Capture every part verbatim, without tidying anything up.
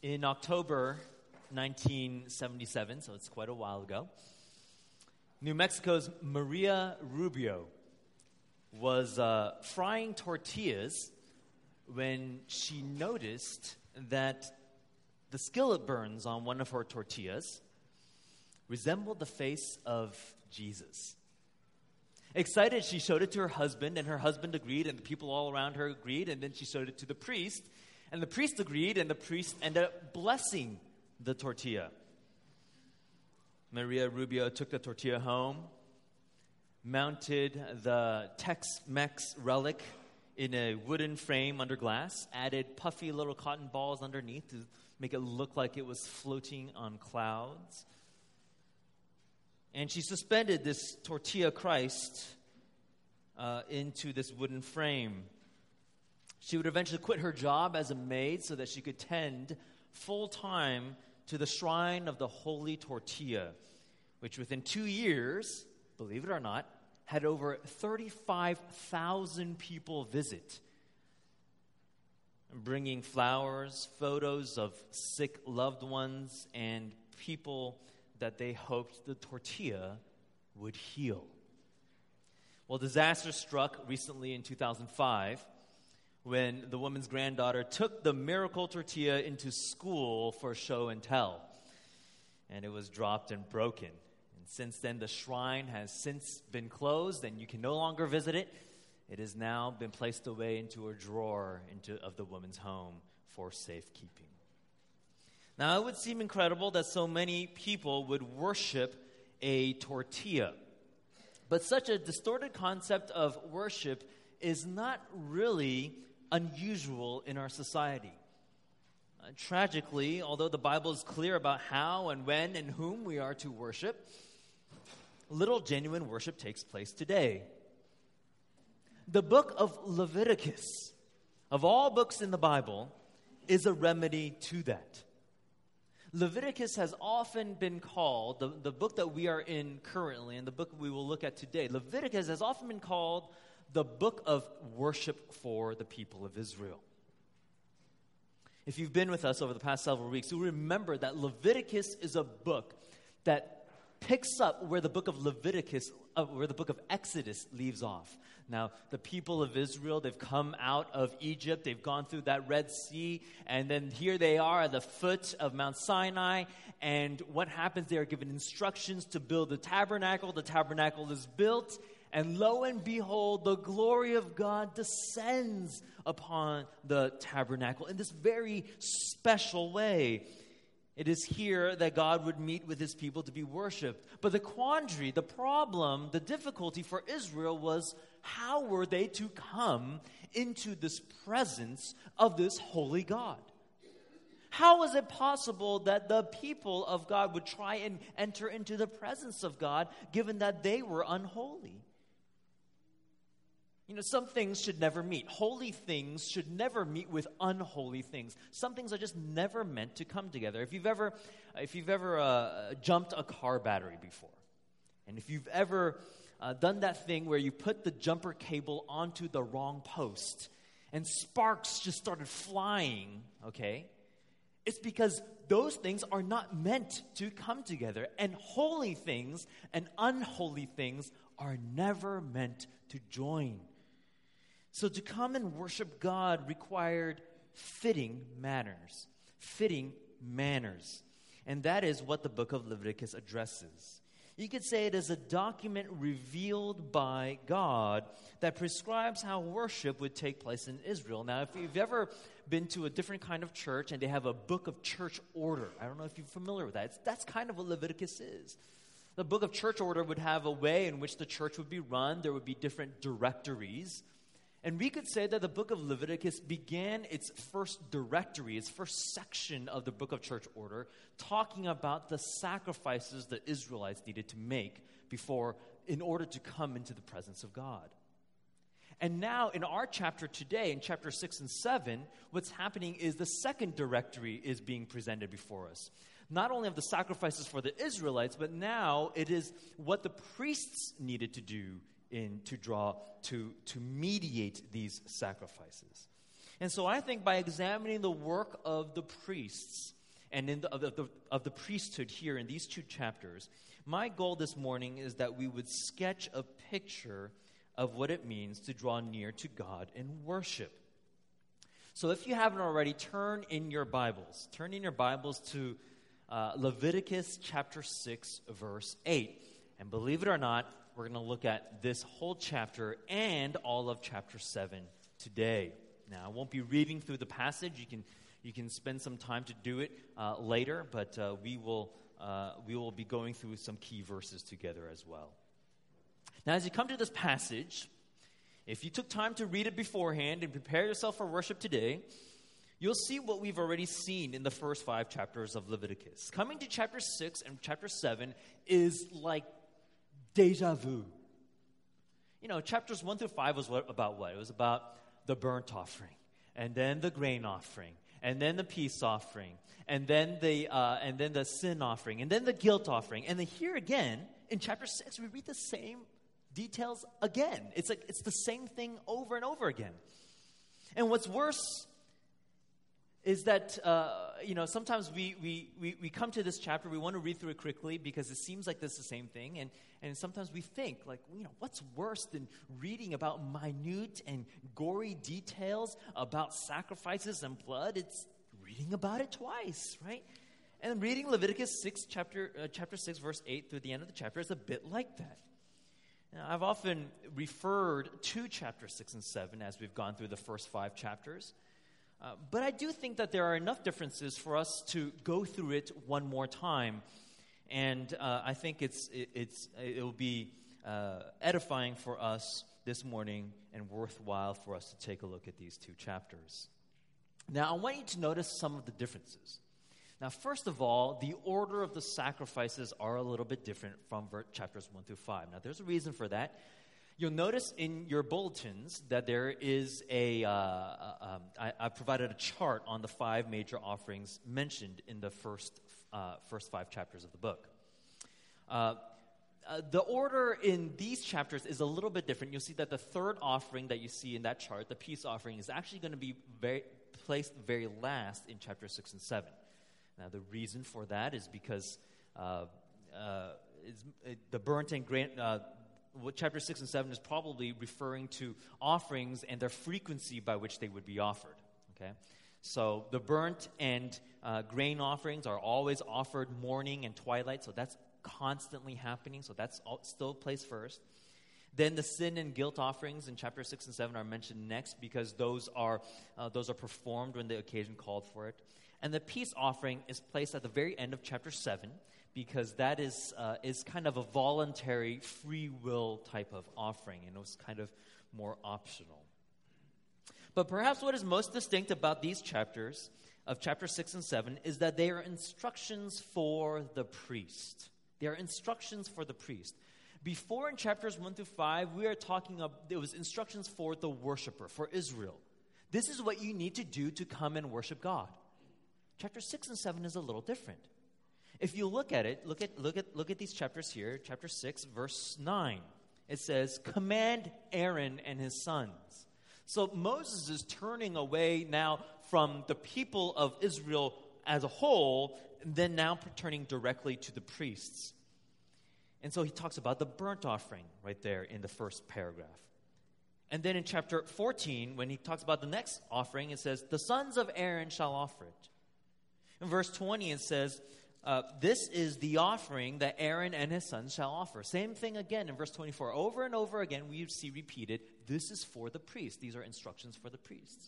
In October nineteen seventy-seven, so it's quite a while ago, New Mexico's Maria Rubio was uh, frying tortillas when she noticed that the skillet burns on one of her tortillas resembled the face of Jesus. Excited, she showed it to her husband, and her husband agreed, and the people all around her agreed, and then she showed it to the priest, and the priest agreed, and the priest ended up blessing the tortilla. Maria Rubio took the tortilla home, mounted the Tex-Mex relic in a wooden frame under glass, added puffy little cotton balls underneath to make it look like it was floating on clouds. And she suspended this tortilla Christ uh, into this wooden frame. She would eventually quit her job as a maid so that she could tend full-time to the shrine of the Holy Tortilla, which within two years, believe it or not, had over thirty-five thousand people visit, bringing flowers, photos of sick loved ones, and people that they hoped the tortilla would heal. Well, disaster struck recently in two thousand five when the woman's granddaughter took the miracle tortilla into school for show and tell, and it was dropped and broken. And since then, the shrine has since been closed, and you can no longer visit it. It has now been placed away into a drawer into, of the woman's home for safekeeping. Now, it would seem incredible that so many people would worship a tortilla. But such a distorted concept of worship is not really unusual in our society. Uh, tragically, although the Bible is clear about how and when and whom we are to worship, little genuine worship takes place today. The book of Leviticus, of all books in the Bible, is a remedy to that. Leviticus has often been called, the, the book that we are in currently, and the book we will look at today, Leviticus has often been called the book of worship for the people of Israel. If you've been with us over the past several weeks, you'll remember that Leviticus is a book that picks up where the book of Leviticus, uh, where the book of Exodus leaves off. Now, the people of Israel, they've come out of Egypt, they've gone through that Red Sea, and then here they are at the foot of Mount Sinai, and what happens? They are given instructions to build the tabernacle. The tabernacle is built, and lo and behold, the glory of God descends upon the tabernacle in this very special way. It is here that God would meet with his people to be worshipped. But the quandary, the problem, the difficulty for Israel was, how were they to come into this presence of this holy God? How was it possible that the people of God would try and enter into the presence of God, given that they were unholy? You know, some things should never meet. Holy things should never meet with unholy things. Some things are just never meant to come together. If you've ever, if you've ever uh, jumped a car battery before, and if you've ever uh, done that thing where you put the jumper cable onto the wrong post, and sparks just started flying, okay? It's because those things are not meant to come together. And holy things and unholy things are never meant to join. So to come and worship God required fitting manners. Fitting manners. And that is what the book of Leviticus addresses. You could say it is a document revealed by God that prescribes how worship would take place in Israel. Now, if you've ever been to a different kind of church and they have a book of church order, I don't know if you're familiar with that. It's, that's kind of what Leviticus is. The book of church order would have a way in which the church would be run. There would be different directories. And we could say that the book of Leviticus began its first directory, its first section of the book of church order, talking about the sacrifices the Israelites needed to make before, in order to come into the presence of God. And now in our chapter today, in chapter six and seven, what's happening is the second directory is being presented before us. Not only of the sacrifices for the Israelites, but now it is what the priests needed to do in to draw, to, to mediate these sacrifices. And so I think by examining the work of the priests and in the, of, the, of the priesthood here in these two chapters, my goal this morning is that we would sketch a picture of what it means to draw near to God in worship. So if you haven't already, turn in your Bibles. Turn in your Bibles to uh, Leviticus chapter six, verse eight. And believe it or not, we're going to look at this whole chapter and all of chapter seven today. Now, I won't be reading through the passage. You can you can spend some time to do it uh, later, but uh, we will uh, we will be going through some key verses together as well. Now, as you come to this passage, if you took time to read it beforehand and prepare yourself for worship today, you'll see what we've already seen in the first five chapters of Leviticus. Coming to chapter six and chapter seven is like deja vu. You know, chapters one through five was what, about what? It was about the burnt offering, and then the grain offering, and then the peace offering, and then the uh, and then the sin offering, and then the guilt offering. And then here again, in chapter six, we read the same details again. It's like it's the same thing over and over again. And what's worse is that, uh, you know, sometimes we, we, we, we come to this chapter, we want to read through it quickly because it seems like this is the same thing. And, and sometimes we think, like, you know, what's worse than reading about minute and gory details about sacrifices and blood? It's reading about it twice, right? And reading Leviticus six, chapter, uh, chapter six, verse eight through the end of the chapter is a bit like that. Now, I've often referred to chapter six and seven as we've gone through the first five chapters. Uh, but I do think that there are enough differences for us to go through it one more time, and uh, I think it's it, it's it will be uh, edifying for us this morning and worthwhile for us to take a look at these two chapters. Now, I want you to notice some of the differences. Now, first of all, the order of the sacrifices are a little bit different from ver- chapters one through five. Now, there's a reason for that. You'll notice in your bulletins that there is a, uh, uh, um, I, I provided a chart on the five major offerings mentioned in the first uh, first five chapters of the book. Uh, uh, the order in these chapters is a little bit different. You'll see that the third offering that you see in that chart, the peace offering, is actually going to be very, placed very last in chapter six and seven. Now, the reason for that is because uh, uh, it's, it, the burnt and grain... Uh, What chapter six and seven is probably referring to offerings and their frequency by which they would be offered. Okay, so the burnt and uh, grain offerings are always offered morning and twilight, so that's constantly happening. So that's all, still placed first. Then the sin and guilt offerings in chapter six and seven are mentioned next because those are uh, those are performed when the occasion called for it. And the peace offering is placed at the very end of chapter seven. Because that is uh, is kind of a voluntary, free will type of offering, and it was kind of more optional. But perhaps what is most distinct about these chapters, of chapter six and seven, is that they are instructions for the priest. They are instructions for the priest. Before in chapters one through five, we are talking about, it was instructions for the worshiper, for Israel. This is what you need to do to come and worship God. Chapter six and seven is a little different. If you look at it, look at look at look at these chapters here. Chapter six, verse nine. It says, "Command Aaron and his sons." So Moses is turning away now from the people of Israel as a whole, and then now turning directly to the priests. And so he talks about the burnt offering right there in the first paragraph. And then in chapter fourteen, when he talks about the next offering, it says, "The sons of Aaron shall offer it." In verse twenty, it says, Uh, this is the offering that Aaron and his sons shall offer. Same thing again in verse twenty-four. Over and over again, we see repeated, this is for the priests. These are instructions for the priests.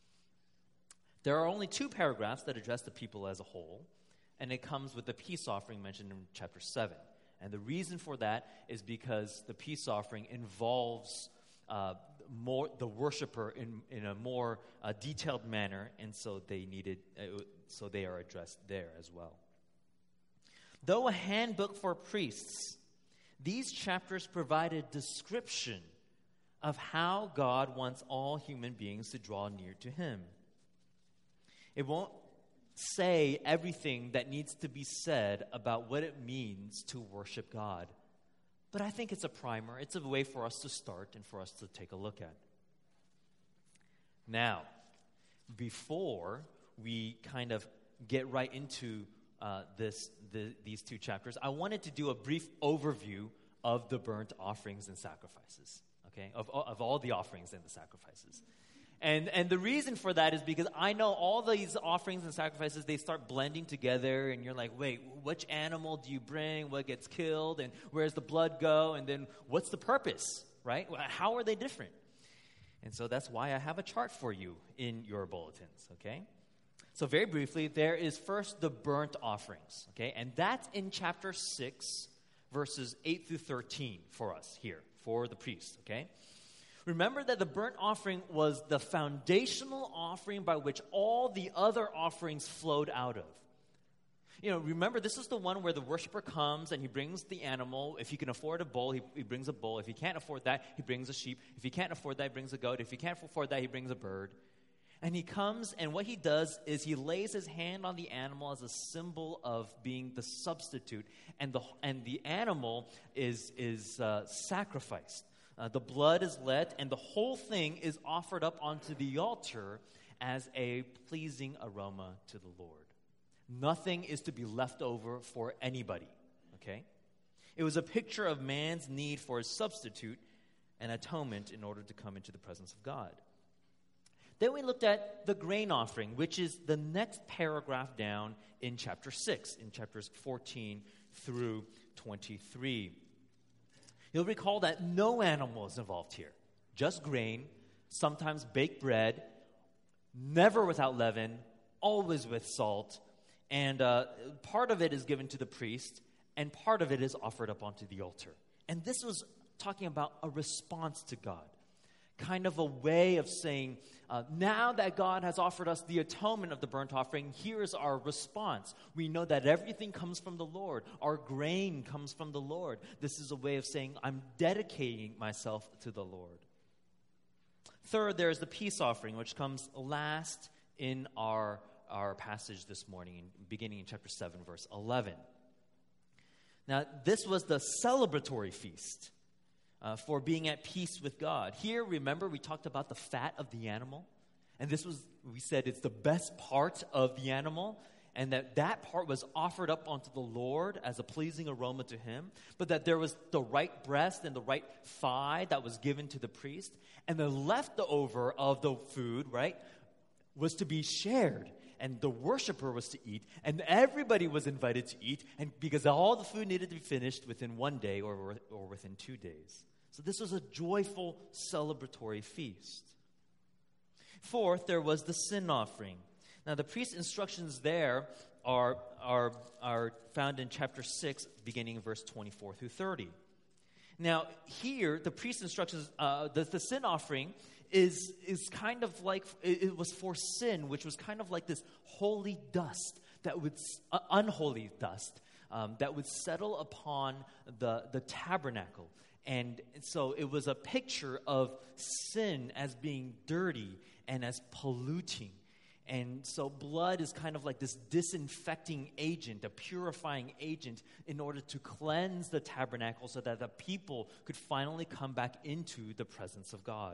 There are only two paragraphs that address the people as a whole, and it comes with the peace offering mentioned in chapter seven. And the reason for that is because the peace offering involves uh, more the worshiper in, in a more uh, detailed manner, and so they needed, uh, so they are addressed there as well. Though a handbook for priests, these chapters provide a description of how God wants all human beings to draw near to Him. It won't say everything that needs to be said about what it means to worship God, but I think it's a primer. It's a way for us to start and for us to take a look at. Now, before we kind of get right into uh, this the, these two chapters, I wanted to do a brief overview of the burnt offerings and sacrifices, okay, of, of all the offerings and the sacrifices. And and the reason for that is because I know all these offerings and sacrifices, they start blending together, and you're like, wait, which animal do you bring? What gets killed? And where's the blood go? And then what's the purpose, right? How are they different? And so that's why I have a chart for you in your bulletins, okay? So very briefly, there is first the burnt offerings, okay? And that's in chapter six, verses eight through thirteen for us here, for the priest, okay? Remember that the burnt offering was the foundational offering by which all the other offerings flowed out of. You know, remember, this is the one where the worshiper comes and he brings the animal. If he can afford a bull, he, he brings a bull. If he can't afford that, he brings a sheep. If he can't afford that, he brings a goat. If he can't afford that, he brings a bird. And he comes, and what he does is he lays his hand on the animal as a symbol of being the substitute. And the, and the animal is, is uh, sacrificed. Uh, the blood is let, and the whole thing is offered up onto the altar as a pleasing aroma to the Lord. Nothing is to be left over for anybody, okay? It was a picture of man's need for a substitute and atonement in order to come into the presence of God. Then we looked at the grain offering, which is the next paragraph down in chapter six, in chapters fourteen through twenty-three. You'll recall that no animal is involved here, just grain, sometimes baked bread, never without leaven, always with salt, and uh, part of it is given to the priest, and part of it is offered up onto the altar. And this was talking about a response to God, kind of a way of saying, uh, now that God has offered us the atonement of the burnt offering, here's our response. We know that everything comes from the Lord. Our grain comes from the Lord. This is a way of saying, I'm dedicating myself to the Lord. Third, there's the peace offering, which comes last in our, our passage this morning, beginning in chapter seven, verse eleven. Now, this was the celebratory feast. Uh, for being at peace with God. Here, remember, we talked about the fat of the animal. And this was, we said, it's the best part of the animal. And that that part was offered up unto the Lord as a pleasing aroma to him. But that there was the right breast and the right thigh that was given to the priest. And the leftover of the food, right, was to be shared. And the worshiper was to eat, and everybody was invited to eat, and because all the food needed to be finished within one day or, or within two days. So this was a joyful, celebratory feast. Fourth, there was the sin offering. Now, the priest's instructions there are, are, are found in chapter six, beginning in verse twenty-four through thirty. Now, here, the priest's instructions, uh, the, the sin offering is is kind of like, it, it was for sin, which was kind of like this holy dust, that would, uh, unholy dust, um, that would settle upon the, the tabernacle. And so it was a picture of sin as being dirty and as polluting. And so blood is kind of like this disinfecting agent, a purifying agent, in order to cleanse the tabernacle so that the people could finally come back into the presence of God.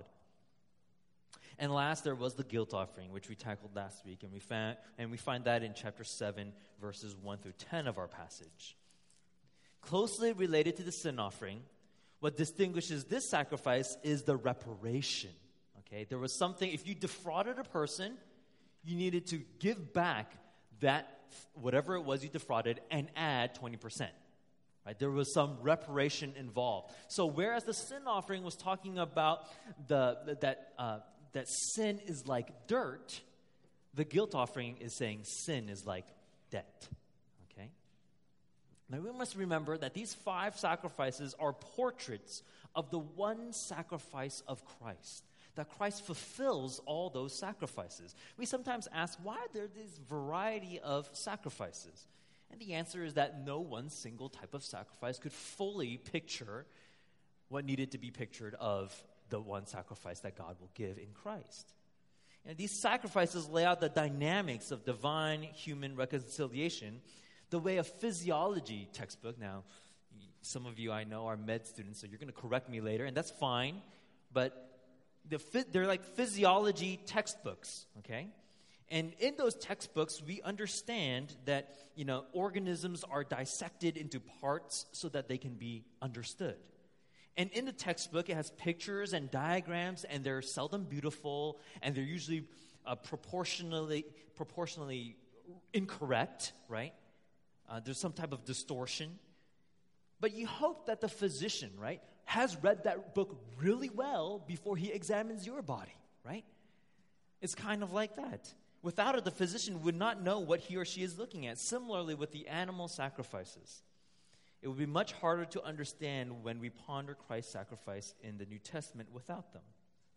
And last, there was the guilt offering, which we tackled last week, and we found, and we find that in chapter seven, verses one through ten of our passage. Closely related to the sin offering, what distinguishes this sacrifice is the reparation. Okay, there was something, if you defrauded a person, you needed to give back that, whatever it was you defrauded, and add twenty percent. Right? There was some reparation involved. So whereas the sin offering was talking about the that uh, that sin is like dirt, the guilt offering is saying sin is like debt. Okay? Now we must remember that these five sacrifices are portraits of the one sacrifice of Christ. That Christ fulfills all those sacrifices. We sometimes ask, why are there this variety of sacrifices? And the answer is that no one single type of sacrifice could fully picture what needed to be pictured of the one sacrifice that God will give in Christ. And these sacrifices lay out the dynamics of divine human reconciliation, the way a physiology textbook. Now, some of you I know are med students, so you're going to correct me later, and that's fine. But the, they're like physiology textbooks, okay? And in those textbooks, we understand that, you know, organisms are dissected into parts so that they can be understood. And in the textbook, it has pictures and diagrams, and they're seldom beautiful, and they're usually uh, proportionally proportionally incorrect, right? Uh, there's some type of distortion. But you hope that the physician, right, has read that book really well before he examines your body, right? It's kind of like that. Without it, the physician would not know what he or she is looking at. Similarly with the animal sacrifices. It would be much harder to understand when we ponder Christ's sacrifice in the New Testament without them.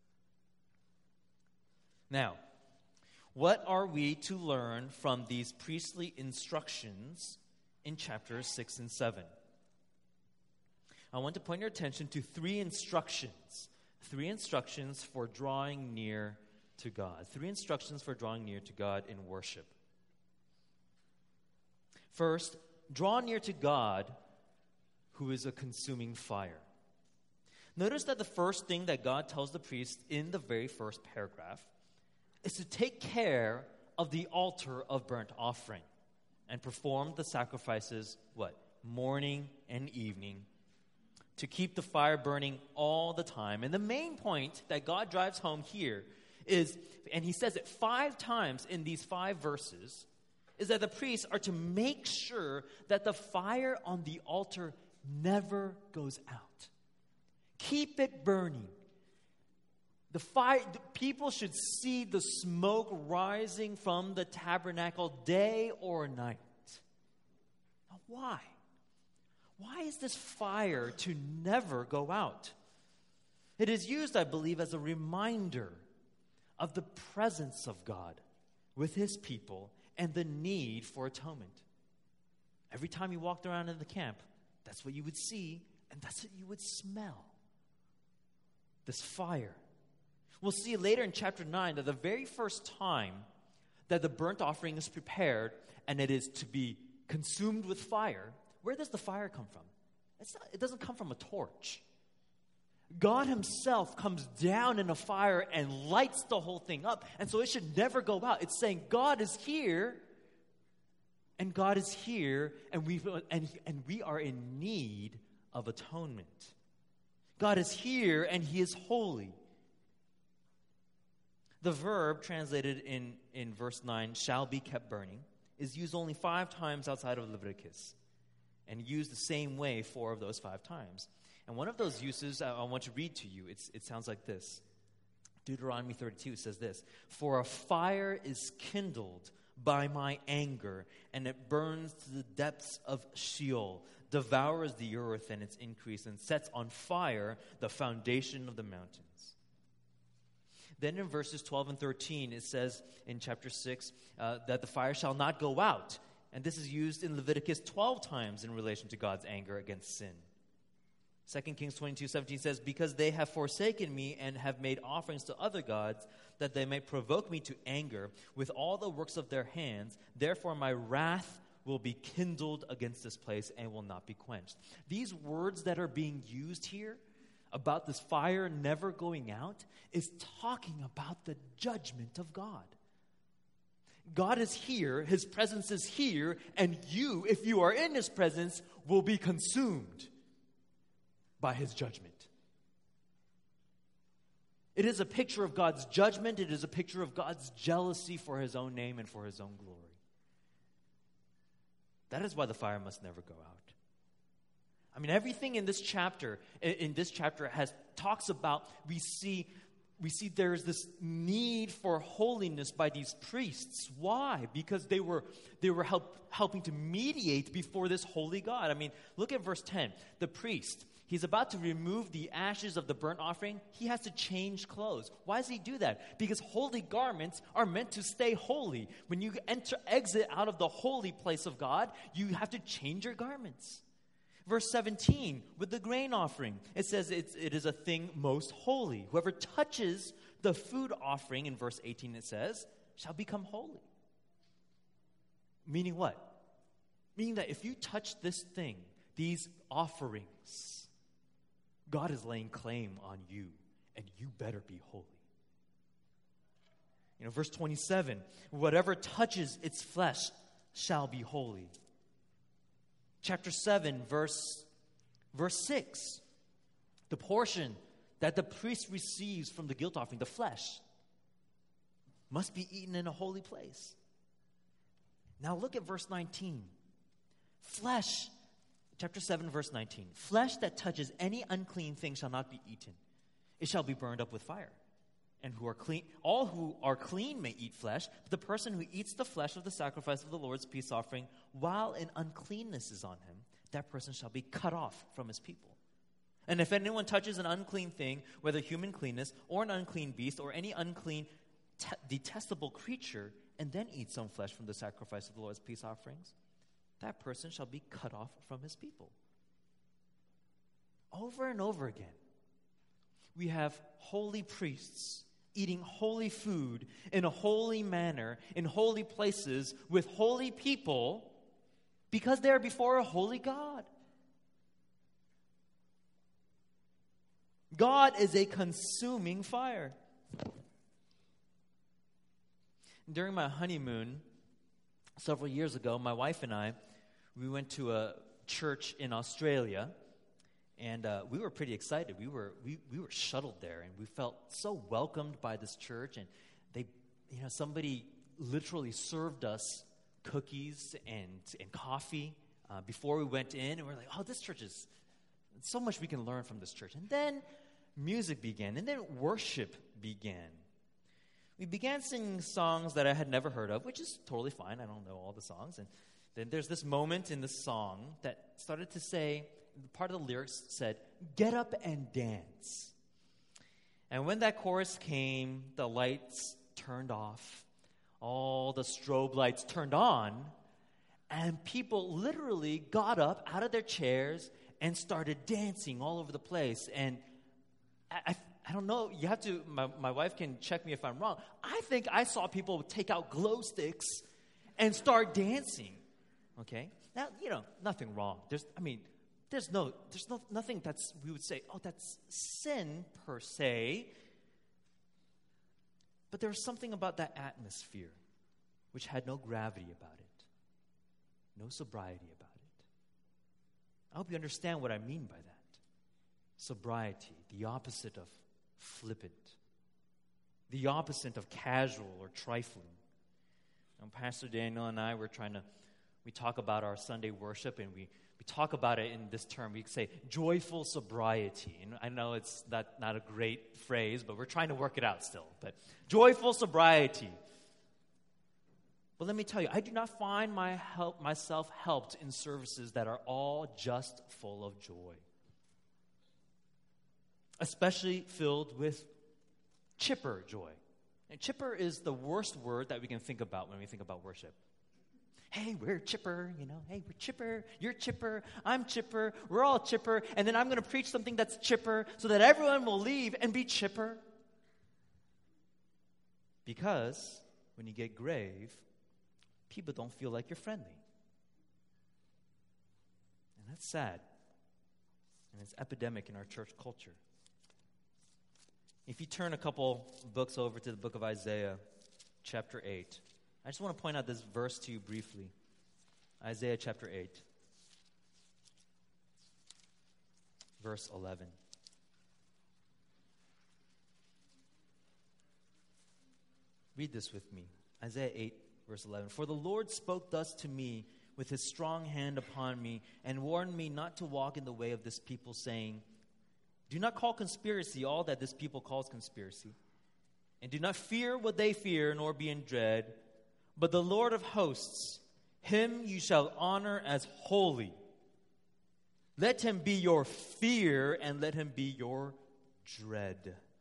Now, what are we to learn from these priestly instructions in chapters six and seven? I want to point your attention to three instructions. Three instructions for drawing near to God. Three instructions for drawing near to God in worship. First, draw near to God, who is a consuming fire. Notice that the first thing that God tells the priest in the very first paragraph is to take care of the altar of burnt offering and perform the sacrifices, what? Morning and evening, to keep the fire burning all the time. And the main point that God drives home here is, and he says it five times in these five verses, is that the priests are to make sure that the fire on the altar never goes out. Keep it burning. The fire, the people should see the smoke rising from the tabernacle day or night. Now, why? Why is this fire to never go out? It is used, I believe, as a reminder of the presence of God with his people and the need for atonement. Every time you walked around in the camp, that's what you would see, and that's what you would smell. This fire. We'll see later in chapter nine that the very first time that the burnt offering is prepared and it is to be consumed with fire, where does the fire come from? It's not, it doesn't come from a torch. God himself comes down in a fire and lights the whole thing up. And so it should never go out. It's saying God is here, and God is here, and we and, and we are in need of atonement. God is here, and he is holy. The verb translated in, in verse nine, shall be kept burning, is used only five times outside of Leviticus, and used the same way four of those five times. And one of those uses I, I want to read to you. It's, it sounds like this. Deuteronomy thirty-two says this, for a fire is kindled by my anger, and it burns to the depths of Sheol, devours the earth and its increase, and sets on fire the foundation of the mountains. Then in verses twelve and thirteen, it says in chapter six uh, that the fire shall not go out. And this is used in Leviticus twelve times in relation to God's anger against sin. Second Kings twenty-two seventeen says, because they have forsaken me and have made offerings to other gods, that they may provoke me to anger with all the works of their hands, therefore my wrath will be kindled against this place and will not be quenched. These words that are being used here about this fire never going out is talking about the judgment of God. God is here, his presence is here, and you, if you are in his presence, will be consumed by his judgment. It is a picture of God's judgment. It is a picture of God's jealousy for his own name and for his own glory. That is why the fire must never go out. I mean, everything in this chapter, in this chapter has talks about, we see We see there's this need for holiness by these priests. Why? Because they were they were help, helping to mediate before this holy God. I mean, look at verse ten. The priest, he's about to remove the ashes of the burnt offering. He has to change clothes. Why does he do that? Because holy garments are meant to stay holy. When you enter, exit out of the holy place of God, you have to change your garments. Verse seventeen, with the grain offering, it says it's, it is a thing most holy. Whoever touches the food offering, in verse eighteen it says, shall become holy. Meaning what? Meaning that if you touch this thing, these offerings, God is laying claim on you, and you better be holy. You know, verse twenty-seven, whatever touches its flesh shall be holy. Chapter seven, verse, verse six, the portion that the priest receives from the guilt offering, the flesh, must be eaten in a holy place. Now look at verse nineteen. Flesh, chapter seven, verse nineteen. Flesh that touches any unclean thing shall not be eaten. It shall be burned up with fire. And who are clean, all who are clean may eat flesh, but the person who eats the flesh of the sacrifice of the Lord's peace offering, while an uncleanness is on him, that person shall be cut off from his people. And if anyone touches an unclean thing, whether human cleanness or an unclean beast or any unclean, te- detestable creature, and then eats some flesh from the sacrifice of the Lord's peace offerings, that person shall be cut off from his people. Over and over again, we have holy priests eating holy food in a holy manner, in holy places, with holy people, because they are before a holy God. God is a consuming fire. During my honeymoon, several years ago, my wife and I, we went to a church in Australia, and uh, we were pretty excited. We were we, we were shuttled there, and we felt so welcomed by this church. And they, you know, somebody literally served us cookies and and coffee uh, before we went in, and we're like, "Oh, this church is so much we can learn from this church." And then music began, and then worship began. We began singing songs that I had never heard of, which is totally fine. I don't know all the songs. And then there's this moment in the song that started to say, part of the lyrics said, "Get up and dance." And when that chorus came, the lights turned off. All the strobe lights turned on. And people literally got up out of their chairs and started dancing all over the place. And I, I, I don't know, you have to, my, my wife can check me if I'm wrong. I think I saw people take out glow sticks and start dancing. Okay? Now, you know, nothing wrong. There's, I mean, There's no, there's no, nothing that's, we would say, oh, that's sin per se. But there was something about that atmosphere which had no gravity about it, no sobriety about it. I hope you understand what I mean by that. Sobriety, the opposite of flippant, the opposite of casual or trifling. And Pastor Daniel and I were trying to, we talk about our Sunday worship, and we We talk about it in this term. We say joyful sobriety. And I know it's not, not a great phrase, but we're trying to work it out still. But joyful sobriety. But let me tell you, I do not find my help, myself helped in services that are all just full of joy. Especially filled with chipper joy. And chipper is the worst word that we can think about when we think about worship. Hey, we're chipper, you know. Hey, we're chipper. You're chipper. I'm chipper. We're all chipper. And then I'm going to preach something that's chipper so that everyone will leave and be chipper. Because when you get grave, people don't feel like you're friendly. And that's sad. And it's epidemic in our church culture. If you turn a couple books over to the book of Isaiah, chapter eight, I just want to point out this verse to you briefly. Isaiah chapter eight, verse eleven. Read this with me. Isaiah eight, verse eleven. For the Lord spoke thus to me with his strong hand upon me and warned me not to walk in the way of this people, saying, do not call conspiracy all that this people calls conspiracy, and do not fear what they fear, nor be in dread. But the Lord of hosts, him you shall honor as holy. Let him be your fear, and let him be your dread.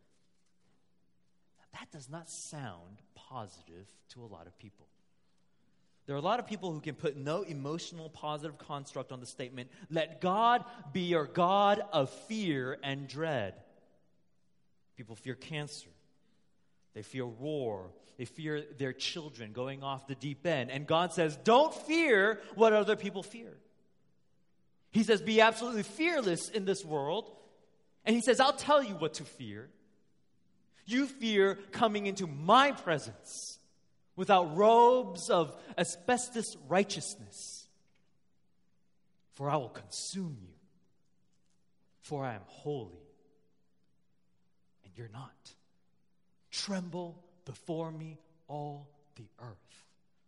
Now, that does not sound positive to a lot of people. There are a lot of people who can put no emotional positive construct on the statement, let God be your God of fear and dread. People fear cancer. They fear war. They fear their children going off the deep end. And God says, don't fear what other people fear. He says, be absolutely fearless in this world. And he says, I'll tell you what to fear. You fear coming into my presence without robes of asbestos righteousness. For I will consume you, for I am holy, and you're not. Tremble before me, all the earth.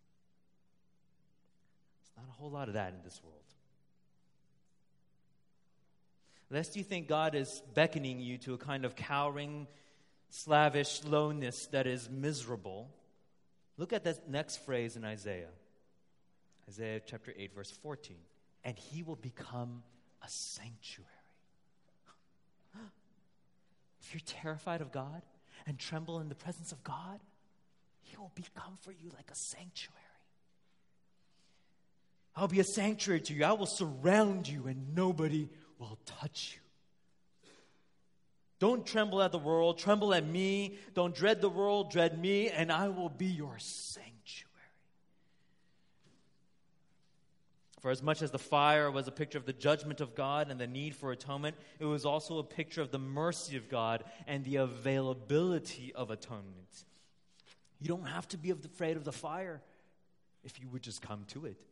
There's not a whole lot of that in this world. Lest you think God is beckoning you to a kind of cowering, slavish lowness that is miserable, look at that next phrase in Isaiah. Isaiah chapter eight, verse fourteen. And he will become a sanctuary. If you're terrified of God and tremble in the presence of God, he will become for you like a sanctuary. I'll be a sanctuary to you. I will surround you and nobody will touch you. Don't tremble at the world, tremble at me. Don't dread the world, dread me, and I will be your sanctuary. For as much as the fire was a picture of the judgment of God and the need for atonement, it was also a picture of the mercy of God and the availability of atonement. You don't have to be afraid of the fire if you would just come to it.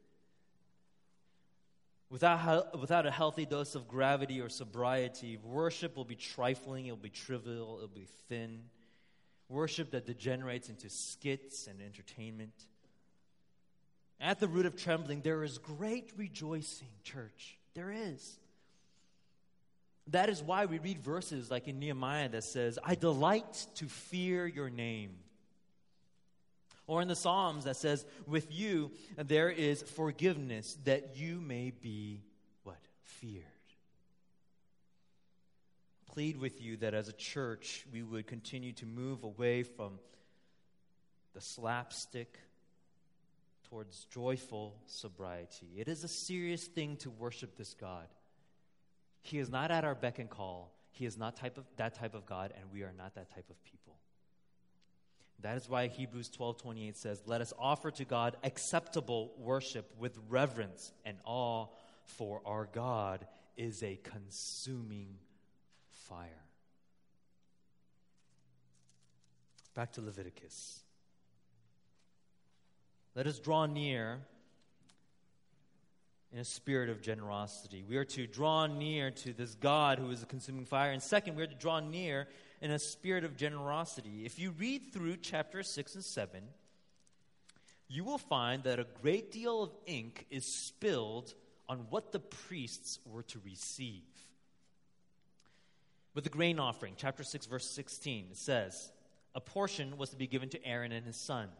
Without, without a healthy dose of gravity or sobriety, worship will be trifling, it will be trivial, it will be thin. Worship that degenerates into skits and entertainment. At the root of trembling, there is great rejoicing, church. There is. That is why we read verses like in Nehemiah that says, I delight to fear your name. Or in the Psalms that says, with you there is forgiveness that you may be, what? Feared. Plead with you that as a church we would continue to move away from the slapstick towards joyful sobriety. It is a serious thing to worship this God. He is not at our beck and call. He is not type of that type of God, and we are not that type of people. That is why Hebrews twelve twenty-eight says, let us offer to God acceptable worship with reverence and awe, for our God is a consuming fire. Back to Leviticus. Let us draw near in a spirit of generosity. We are to draw near to this God who is a consuming fire. And second, we are to draw near in a spirit of generosity. If you read through chapter six and seven, you will find that a great deal of ink is spilled on what the priests were to receive. With the grain offering, chapter six, verse sixteen, it says, a portion was to be given to Aaron and his sons.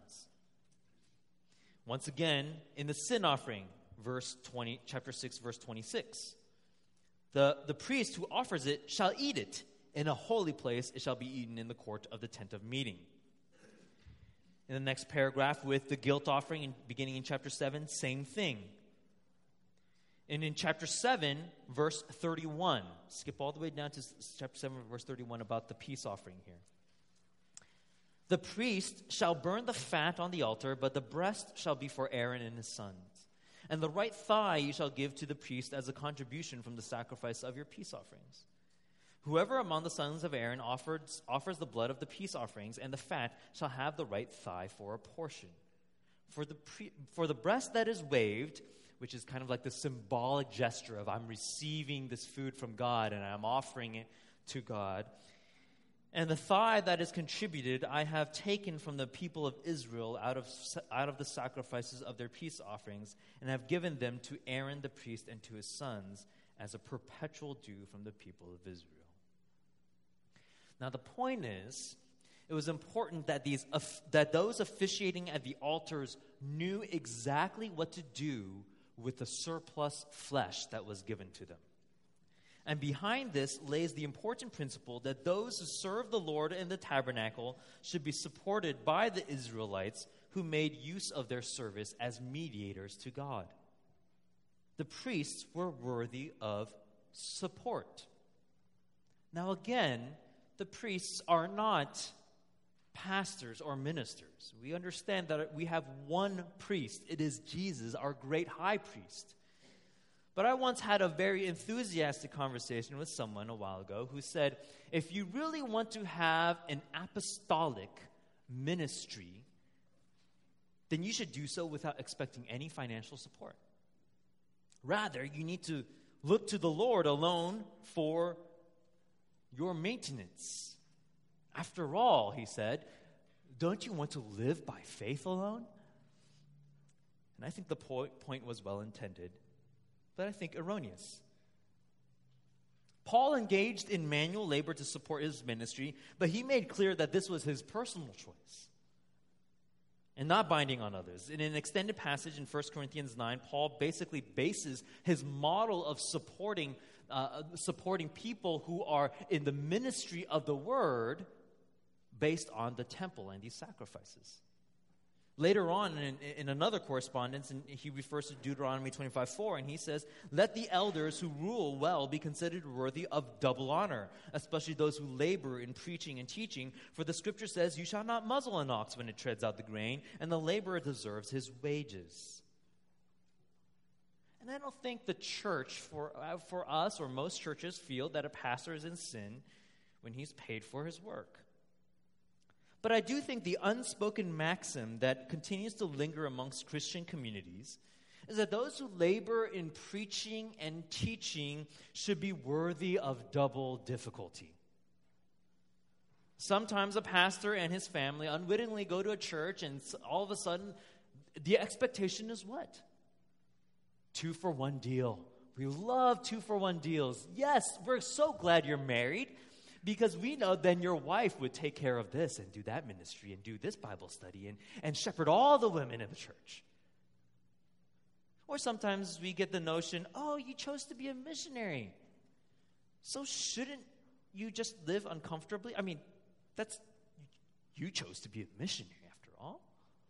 Once again, in the sin offering, verse twenty, chapter six, verse twenty-six, the, the priest who offers it shall eat it. In a holy place it shall be eaten in the court of the tent of meeting. In the next paragraph, with the guilt offering, in, beginning in chapter seven, same thing. And in chapter seven, verse thirty-one, skip all the way down to chapter seven, verse thirty-one, about the peace offering here. The priest shall burn the fat on the altar, but the breast shall be for Aaron and his sons. And the right thigh you shall give to the priest as a contribution from the sacrifice of your peace offerings. Whoever among the sons of Aaron offers, offers the blood of the peace offerings and the fat shall have the right thigh for a portion. For the, pre, for the breast that is waved, which is kind of like the symbolic gesture of I'm receiving this food from God and I'm offering it to God, and the thigh that is contributed I have taken from the people of Israel out of, out of the sacrifices of their peace offerings and have given them to Aaron the priest and to his sons as a perpetual due from the people of Israel. Now the point is, it was important that these that those officiating at the altars knew exactly what to do with the surplus flesh that was given to them. And behind this lays the important principle that those who serve the Lord in the tabernacle should be supported by the Israelites who made use of their service as mediators to God. The priests were worthy of support. Now again, the priests are not pastors or ministers. We understand that we have one priest. It is Jesus, our great high priest. But I once had a very enthusiastic conversation with someone a while ago who said, if you really want to have an apostolic ministry, then you should do so without expecting any financial support. Rather, you need to look to the Lord alone for your maintenance. After all, he said, don't you want to live by faith alone? And I think the po- point was well intended, but I think erroneous. Paul engaged in manual labor to support his ministry, but he made clear that this was his personal choice and not binding on others. In an extended passage in First Corinthians nine, Paul basically bases his model of supporting, uh, supporting people who are in the ministry of the word based on the temple and these sacrifices. Later on, in, in another correspondence, and he refers to Deuteronomy twenty-five four, and he says, let the elders who rule well be considered worthy of double honor, especially those who labor in preaching and teaching. For the scripture says, you shall not muzzle an ox when it treads out the grain, and the laborer deserves his wages. And I don't think the church, for, uh, for us or most churches, feel that a pastor is in sin when he's paid for his work. But I do think the unspoken maxim that continues to linger amongst Christian communities is that those who labor in preaching and teaching should be worthy of double difficulty. Sometimes a pastor and his family unwittingly go to a church, and all of a sudden, the expectation is what? Two for one deal. We love two for one deals. Yes, we're so glad you're married, because we know then your wife would take care of this and do that ministry and do this Bible study and, and shepherd all the women in the church. Or sometimes we get the notion, oh, you chose to be a missionary, so shouldn't you just live uncomfortably? I mean, that's, you chose to be a missionary after all.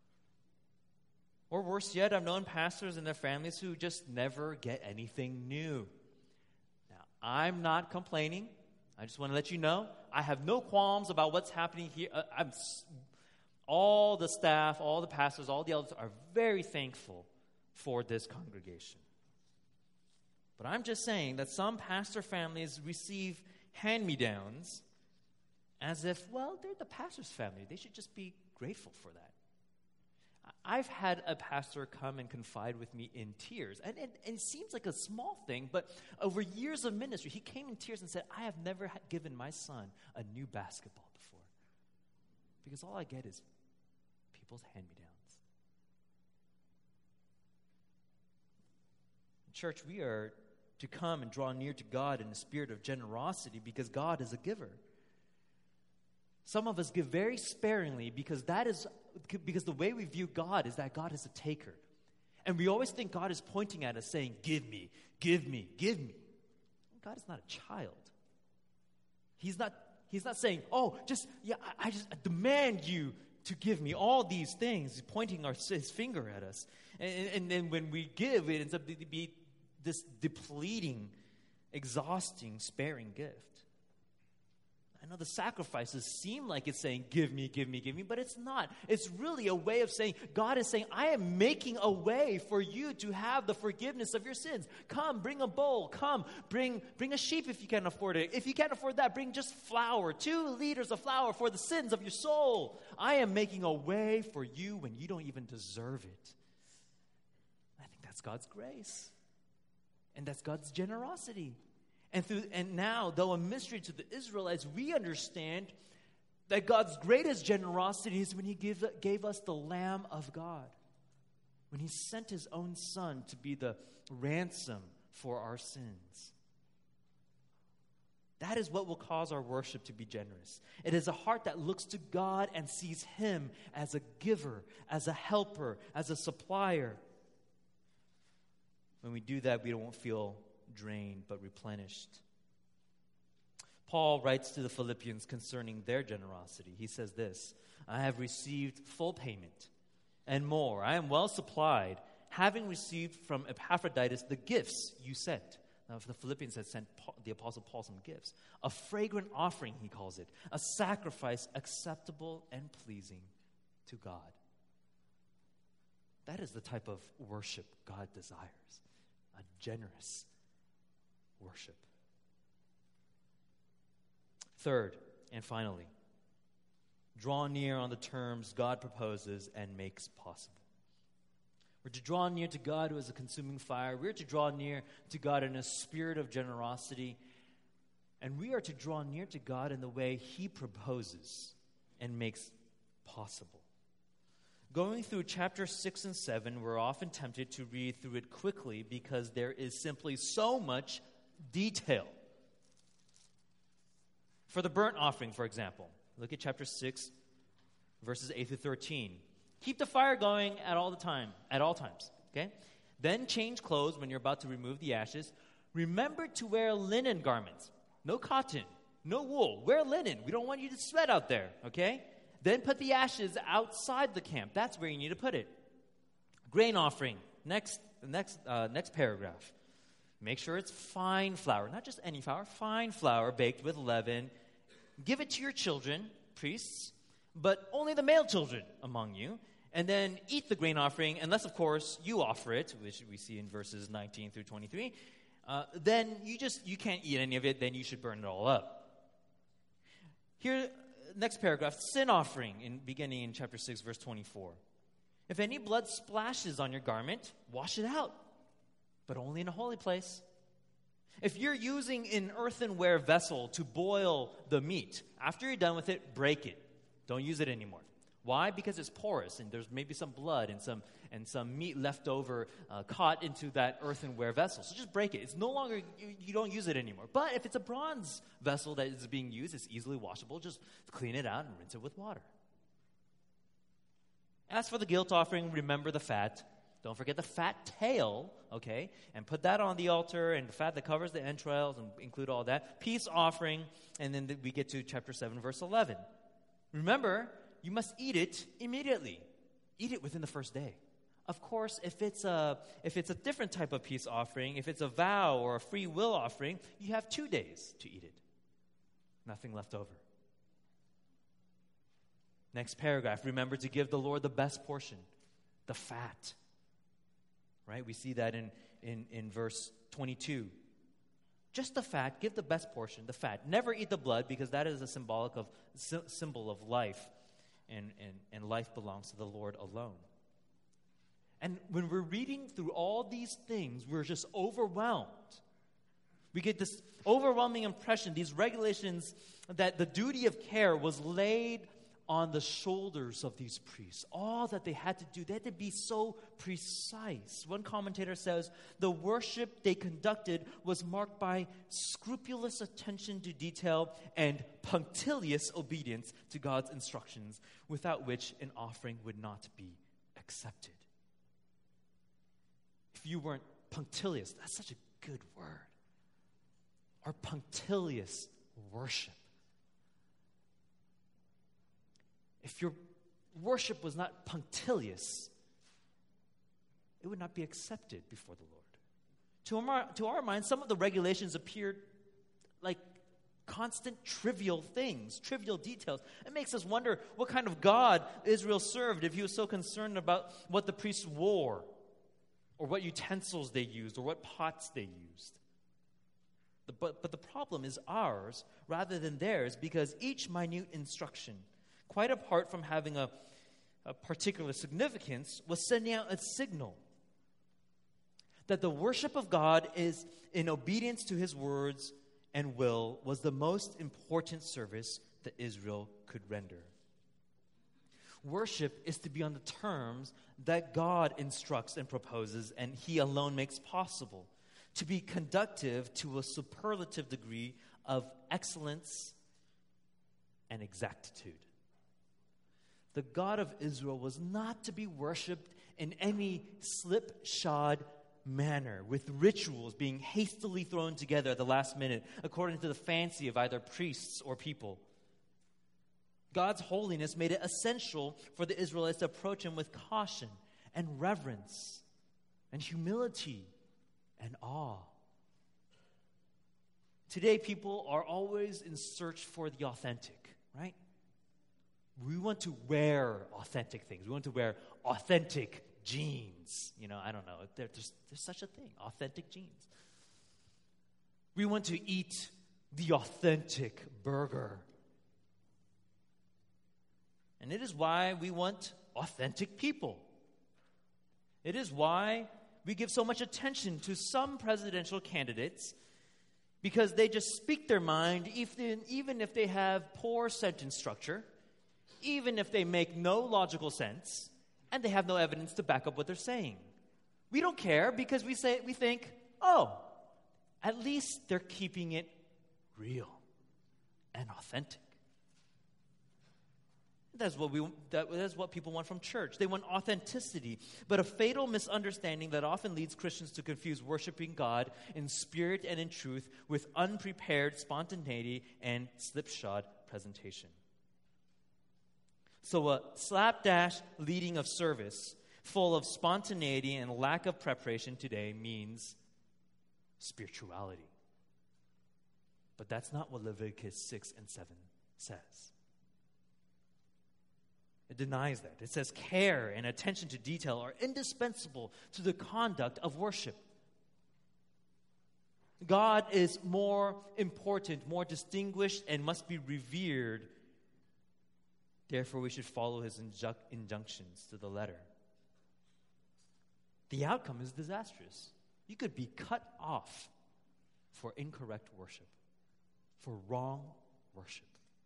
Or worse yet, I've known pastors and their families who just never get anything new. Now, I'm not complaining. I just want to let you know, I have no qualms about what's happening here. Uh, I'm, all the staff, all the pastors, all the elders are very thankful for this congregation. But I'm just saying that some pastor families receive hand-me-downs as if, well, they're the pastor's family. They should just be grateful for that. I've had a pastor come and confide with me in tears. And, and, and it seems like a small thing, but over years of ministry, he came in tears and said, I have never ha- given my son a new basketball before. Because all I get is people's hand-me-downs. Church, we are to come and draw near to God in a spirit of generosity because God is a giver. Some of us give very sparingly because that is because the way we view God is that God is a taker. And we always think God is pointing at us saying, give me, give me, give me. God is not a child. He's not, he's not saying, oh, just, yeah, I, I just demand you to give me all these things. He's pointing our, his finger at us. And, and then when we give, it ends up to be this depleting, exhausting, sparing gift. I know the sacrifices seem like it's saying, give me, give me, give me, but it's not. It's really a way of saying, God is saying, I am making a way for you to have the forgiveness of your sins. Come, bring a bowl. Come, bring, bring a sheep if you can't afford it. If you can't afford that, bring just flour, two liters of flour for the sins of your soul. I am making a way for you when you don't even deserve it. I think that's God's grace. And that's God's generosity. And through and now, though a mystery to the Israelites, we understand that God's greatest generosity is when He gave, gave us the Lamb of God. When He sent His own Son to be the ransom for our sins. That is what will cause our worship to be generous. It is a heart that looks to God and sees Him as a giver, as a helper, as a supplier. When we do that, we don't feel drained but replenished. Paul writes to the Philippians concerning their generosity. He says this, I have received full payment and more. I am well supplied, having received from Epaphroditus the gifts you sent. Now, if the Philippians had sent Paul, the Apostle Paul some gifts, a fragrant offering, he calls it, a sacrifice acceptable and pleasing to God. That is the type of worship God desires. a generous worship. Third, and finally, draw near on the terms God proposes and makes possible. We're to draw near to God who is a consuming fire. We're to draw near to God in a spirit of generosity. And we are to draw near to God in the way He proposes and makes possible. Going through chapter six and seven, we're often tempted to read through it quickly because there is simply so much detail. For the burnt offering, for example, look at chapter six, verses eight through thirteen. Keep the fire going at all the time, at all times, okay? Then change clothes when you're about to remove the ashes. Remember to wear linen garments. No cotton, no wool. Wear linen. We don't want you to sweat out there, okay? Then put the ashes outside the camp. That's where you need to put it. Grain offering. Next, next, uh, next paragraph. Make sure it's fine flour, not just any flour, fine flour baked with leaven. Give it to your children, priests, but only the male children among you. And then eat the grain offering, unless, of course, you offer it, which we see in verses nineteen through twenty-three. Uh, then you just you can't eat any of it. Then you should burn it all up. Here, next paragraph, sin offering, in beginning in chapter six, verse twenty-four. If any blood splashes on your garment, wash it out, but only in a holy place. If you're using an earthenware vessel to boil the meat, after you're done with it, break it. Don't use it anymore. Why? Because it's porous, and there's maybe some blood and some and some meat left over uh, caught into that earthenware vessel. So just break it. It's no longer, you, you don't use it anymore. But if it's a bronze vessel that is being used, it's easily washable. Just clean it out and rinse it with water. As for the guilt offering, remember the fat. Don't forget the fat tail, okay? And put that on the altar, and the fat that covers the entrails, and include all that. Peace offering, and then we get to chapter seven, verse eleven. Remember, you must eat it immediately. Eat it within the first day. Of course, if it's a if it's a different type of peace offering, if it's a vow or a free will offering, you have two days to eat it. Nothing left over. Next paragraph, remember to give the Lord the best portion, the fat. Right? We see that in, in, in verse twenty-two. Just the fat, give the best portion, the fat. Never eat the blood, because that is a symbolic of symbol of life. And, and, and life belongs to the Lord alone. And when we're reading through all these things, we're just overwhelmed. We get this overwhelming impression, these regulations, that the duty of care was laid on the shoulders of these priests. All that they had to do, they had to be so precise. One commentator says, the worship they conducted was marked by scrupulous attention to detail and punctilious obedience to God's instructions, without which an offering would not be accepted. If you weren't punctilious, that's such a good word. Or punctilious worship. If your worship was not punctilious, it would not be accepted before the Lord. To our, to our minds, some of the regulations appeared like constant trivial things, trivial details. It makes us wonder what kind of God Israel served if he was so concerned about what the priests wore, or what utensils they used, or what pots they used. The, but, but the problem is ours rather than theirs, because each minute instruction, quite apart from having a, a particular significance, was sending out a signal that the worship of God is in obedience to his words and will was the most important service that Israel could render. Worship is to be on the terms that God instructs and proposes, and he alone makes possible, to be conducive to a superlative degree of excellence and exactitude. The God of Israel was not to be worshipped in any slipshod manner, with rituals being hastily thrown together at the last minute according to the fancy of either priests or people. God's holiness made it essential for the Israelites to approach him with caution and reverence and humility and awe. Today, people are always in search for the authentic, right? We want to wear authentic things. We want to wear authentic genes. You know, I don't know. There, there's, there's such a thing, authentic genes. We want to eat the authentic burger. And it is why we want authentic people. It is why we give so much attention to some presidential candidates, because they just speak their mind even, even if they have poor sentence structure, even if they make no logical sense, and they have no evidence to back up what they're saying. We don't care because we say we think, oh, at least they're keeping it real and authentic. That's what we. That, that's what people want from church. They want authenticity, but a fatal misunderstanding that often leads Christians to confuse worshiping God in spirit and in truth with unprepared spontaneity and slipshod presentation. So a slapdash leading of service full of spontaneity and lack of preparation today means spirituality. But that's not what Leviticus six and seven says. It denies that. It says care and attention to detail are indispensable to the conduct of worship. God is more important, more distinguished, and must be revered. Therefore, we should follow his inju- injunctions to the letter. The outcome is disastrous. You could be cut off for incorrect worship, for wrong worship.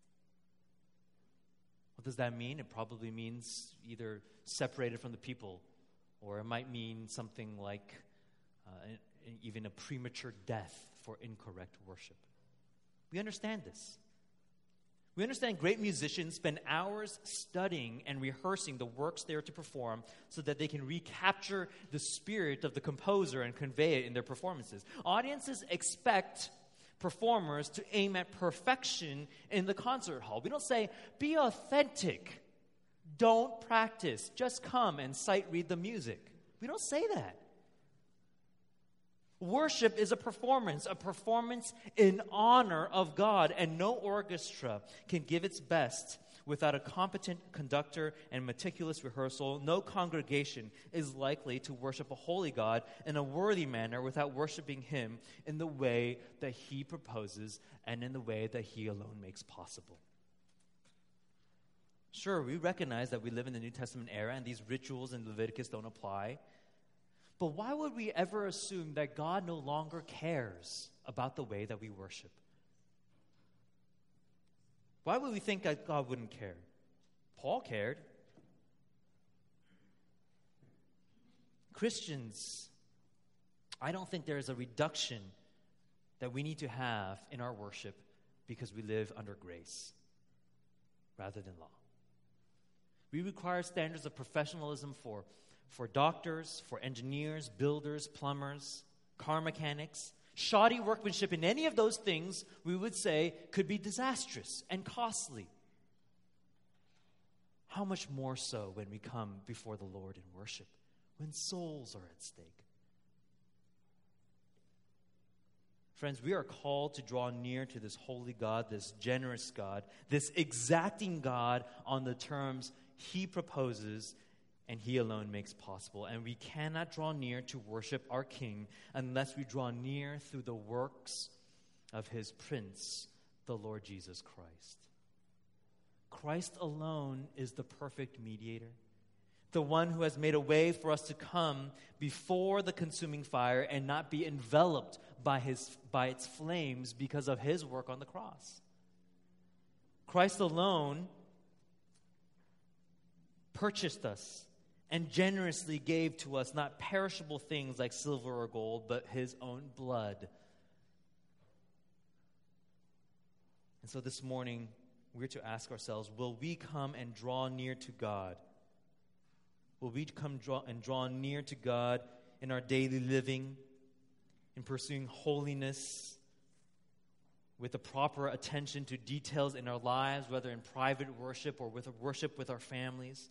What does that mean? It probably means either separated from the people, or it might mean something like uh, an, even a premature death for incorrect worship. We understand this. We understand great musicians spend hours studying and rehearsing the works they are to perform so that they can recapture the spirit of the composer and convey it in their performances. Audiences expect performers to aim at perfection in the concert hall. We don't say, be authentic. Don't practice. Just come and sight read the music. We don't say that. Worship is a performance, a performance in honor of God, and no orchestra can give its best without a competent conductor and meticulous rehearsal. No congregation is likely to worship a holy God in a worthy manner without worshiping him in the way that he proposes and in the way that he alone makes possible. Sure, we recognize that we live in the New Testament era and these rituals in Leviticus don't apply. But why would we ever assume that God no longer cares about the way that we worship? Why would we think that God wouldn't care? Paul cared. Christians, I don't think there is a reduction that we need to have in our worship because we live under grace rather than law. We require standards of professionalism for, for doctors, for engineers, builders, plumbers, car mechanics. Shoddy workmanship in any of those things, we would say, could be disastrous and costly. How much more so when we come before the Lord in worship, when souls are at stake? Friends, we are called to draw near to this holy God, this generous God, this exacting God on the terms he proposes and he alone makes possible. And we cannot draw near to worship our King unless we draw near through the works of his Prince, the Lord Jesus Christ. Christ alone is the perfect mediator, the one who has made a way for us to come before the consuming fire and not be enveloped by his by its flames because of his work on the cross. Christ alone purchased us and generously gave to us not perishable things like silver or gold, but his own blood. And so this morning, we're to ask ourselves, will we come and draw near to God? Will we come draw and draw near to God in our daily living, in pursuing holiness, with a proper attention to details in our lives, whether in private worship or with worship with our families?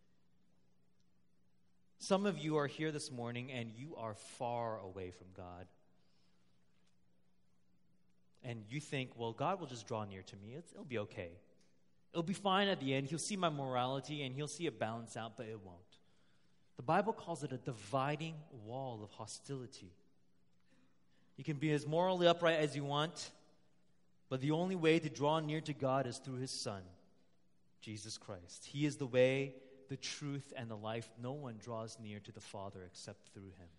Some of you are here this morning and you are far away from God. And you think, well, God will just draw near to me. It's, it'll be okay. It'll be fine at the end. He'll see my morality and he'll see it balance out, but it won't. The Bible calls it a dividing wall of hostility. You can be as morally upright as you want, but the only way to draw near to God is through His Son, Jesus Christ. He is the way, the truth, and the life. No one draws near to the Father except through Him.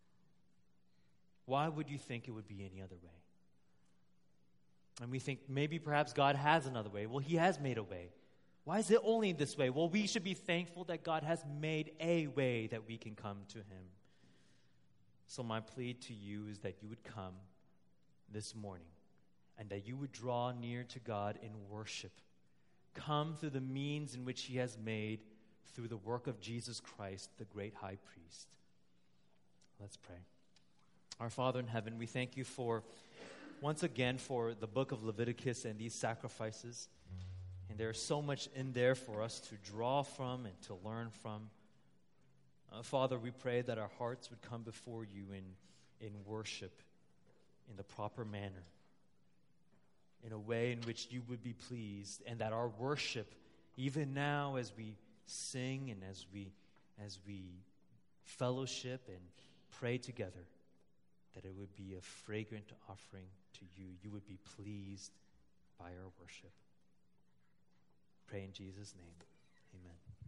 Why would you think it would be any other way? And we think maybe perhaps God has another way. Well, He has made a way. Why is it only this way? Well, we should be thankful that God has made a way that we can come to Him. So my plea to you is that you would come this morning and that you would draw near to God in worship. Come through the means in which He has made through the work of Jesus Christ, the great high priest. Let's pray. Our Father in heaven, we thank you for, once again, for the book of Leviticus and these sacrifices. And there's so much in there for us to draw from and to learn from. Uh, Father, we pray that our hearts would come before you in, in worship in the proper manner, in a way in which you would be pleased, and that our worship, even now as we sing and as we as we fellowship and pray together, that it would be a fragrant offering to you. You would be pleased by our worship. Pray in Jesus' name. Amen.